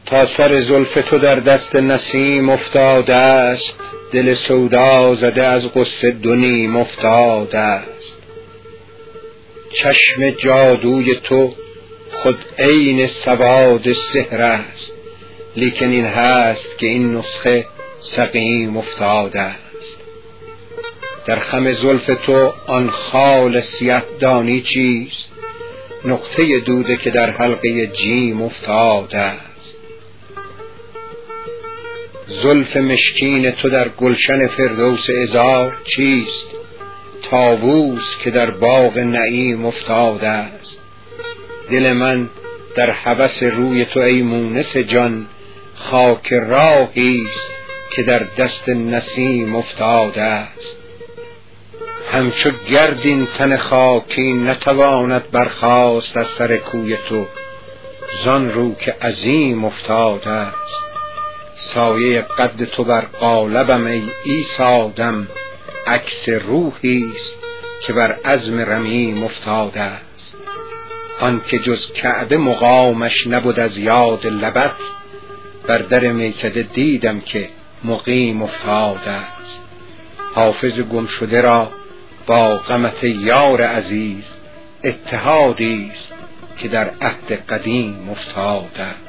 تا سر زلف تو در دست نسیم افتاده است، دل سودا زده از غصه دو نیم افتاده است. چشم جادوی تو خود عین سواد سحر است، لیکن این هست که این نسخه سقیم افتاده است. در خم زلف تو آن خال سیه دانی چیست؟ نقطه دوده که در حلقه جیم افتاده است. زلف مشکین تو در گلشن فردوس عذار چیست؟ طاووس که در باغ نعیم افتاده است. دل من در هوس روی تو ای مونس جان، خاک راهی است که در دست نسیم افتاده است. همچو گرد این تن خاکی نتواند برخاست از سر کوی تو، زان رو که عظیم افتاده است. سایه قد تو بر قالبم ای عیسی دم، عکس روحی است که بر عظم رمیم افتاده است. آن که جز کعبه مقامش نبود از یاد لبت، بر در میکده دیدم که مقیم افتاده است. حافظ گم شده را با غمت یار عزیز، اتحادی است که در عهد قدیم افتاده است.